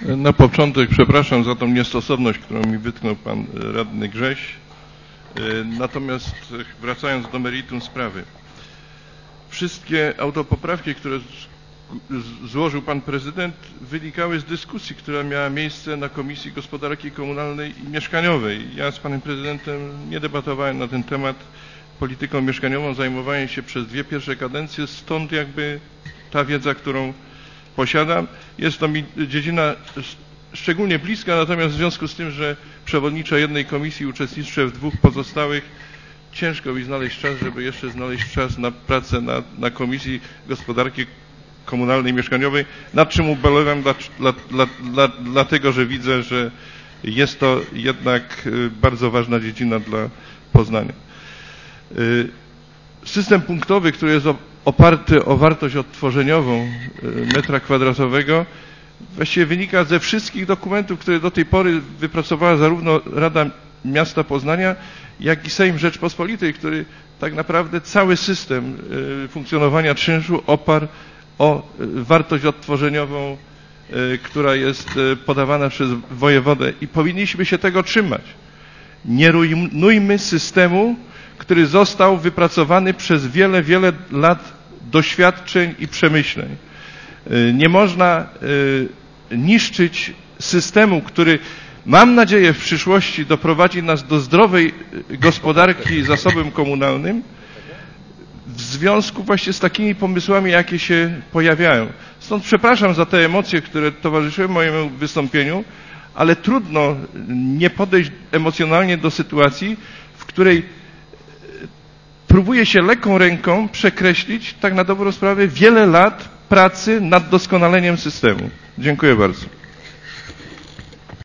Na początek przepraszam za tą niestosowność, którą mi wytknął pan radny Grześ. Natomiast wracając do meritum sprawy. Wszystkie autopoprawki, które złożył pan prezydent, wynikały z dyskusji, która miała miejsce na Komisji Gospodarki Komunalnej i Mieszkaniowej. Ja z panem prezydentem nie debatowałem na ten temat. Polityką mieszkaniową zajmowałem się przez 2 pierwsze kadencje, stąd jakby ta wiedza, którą posiadam. Jest to mi dziedzina szczególnie bliska, natomiast w związku z tym, że przewodniczę jednej komisji, uczestniczę w 2 pozostałych, ciężko mi znaleźć czas, żeby jeszcze znaleźć czas na pracę na Komisji Gospodarki Komunalnej i Mieszkaniowej, nad czym ubolewam, dlatego że widzę, że jest to jednak bardzo ważna dziedzina dla Poznania. System punktowy, który jest oparty o wartość odtworzeniową metra kwadratowego, właściwie wynika ze wszystkich dokumentów, które do tej pory wypracowała zarówno Rada Miasta Poznania, jak i Sejm Rzeczpospolitej, który tak naprawdę cały system funkcjonowania czynszu oparł o wartość odtworzeniową, która jest podawana przez wojewodę i powinniśmy się tego trzymać. Nie rujnujmy systemu, który został wypracowany przez wiele, wiele lat doświadczeń i przemyśleń. Nie można niszczyć systemu, który, mam nadzieję, w przyszłości doprowadzi nas do zdrowej gospodarki zasobem komunalnym, w związku właśnie z takimi pomysłami, jakie się pojawiają. Stąd przepraszam za te emocje, które towarzyszyły mojemu wystąpieniu, ale trudno nie podejść emocjonalnie do sytuacji, w której próbuje się lekką ręką przekreślić, tak na dobrą sprawę, wiele lat pracy nad doskonaleniem systemu. Dziękuję bardzo.